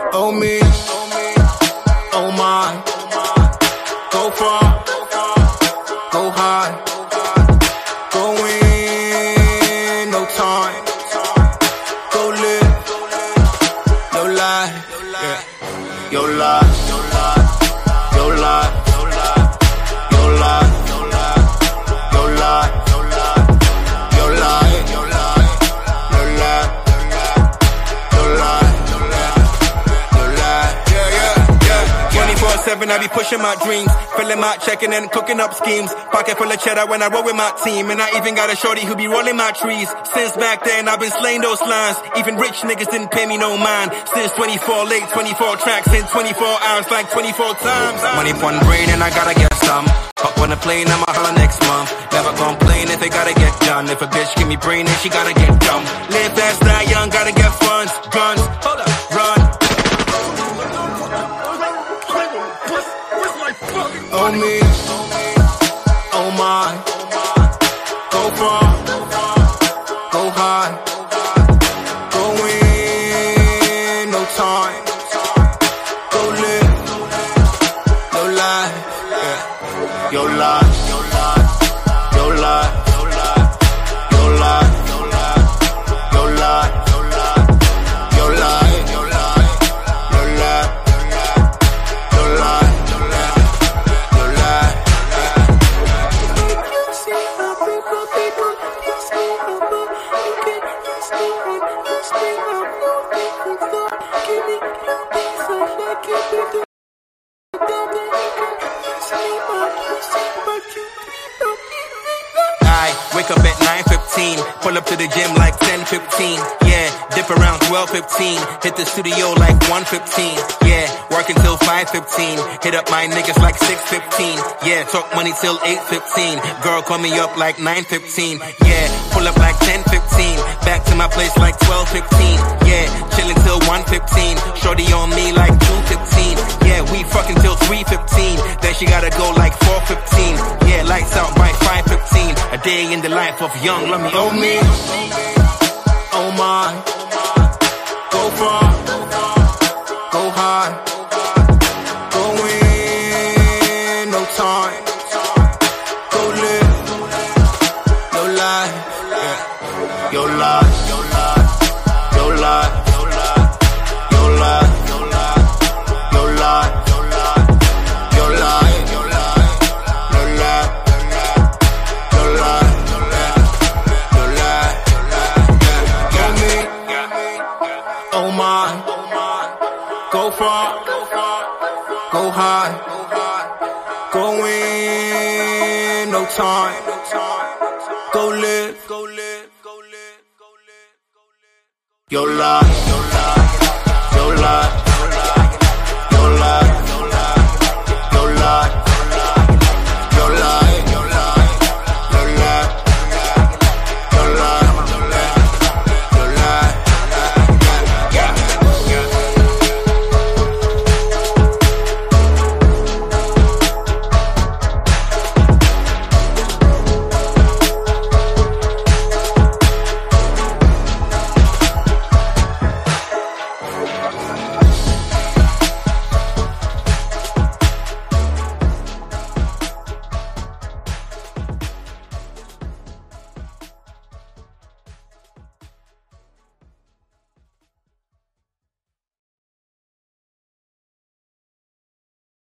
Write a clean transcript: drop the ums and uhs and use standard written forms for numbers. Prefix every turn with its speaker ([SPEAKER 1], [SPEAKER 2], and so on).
[SPEAKER 1] Oh me, oh my, go far, go high, go in, no time, go live, your life, yeah, your life, your life, your life, your life, your life, your life, your life, your life, your life, your life, your life. 24/7, I be pushing my dreams, filling my checking and cooking up schemes. Pocket full of cheddar when I roll with my team, and I even got a shorty who be rolling my trees. Since back then, I've been slaying those lines. Even rich niggas didn't pay me no mind. Since 24 late, 24 tracks in 24 hours, like 24 times. Money one brain and I gotta get some. Hop on a plane, I'ma holla next month. Never complain if it gotta get done. If a bitch give me brain, then she gotta get dumb. Live fast, die young, gotta get funds, guns, hold up, run. Oh me, oh my, go far, go high, go in, no time, go live, your life, yeah, your life, your life, your life, your life, your life, your life, your life, your life, your life, your life, your life, your life. I wake up at 9:15, pull up to the gym like 10:15, yeah, dip around 12:15, hit the studio like 1:15, yeah, work until 5:15, hit up my niggas like 6:15, yeah, talk money till 8:15, girl call me up like 9:15, yeah, pull up like 10:15, back to my place like 12:15, yeah, chillin' till 1:15, shorty on me like 2:15, yeah, we fucking till 3:15, then she gotta go like 4:15, yeah, lights out by 5:15, a day in the life of young Lummy. Oh me, oh my, go far, go high, go in, no time, go live, your life, yeah, your life, your life, your life, your life, your life, your life, your life, your life, your life, your life, your life, your life, your life, your me, oh my, go far, go high, go in, no time, go live, go live, go live, go live, go live, your life, your life, your life.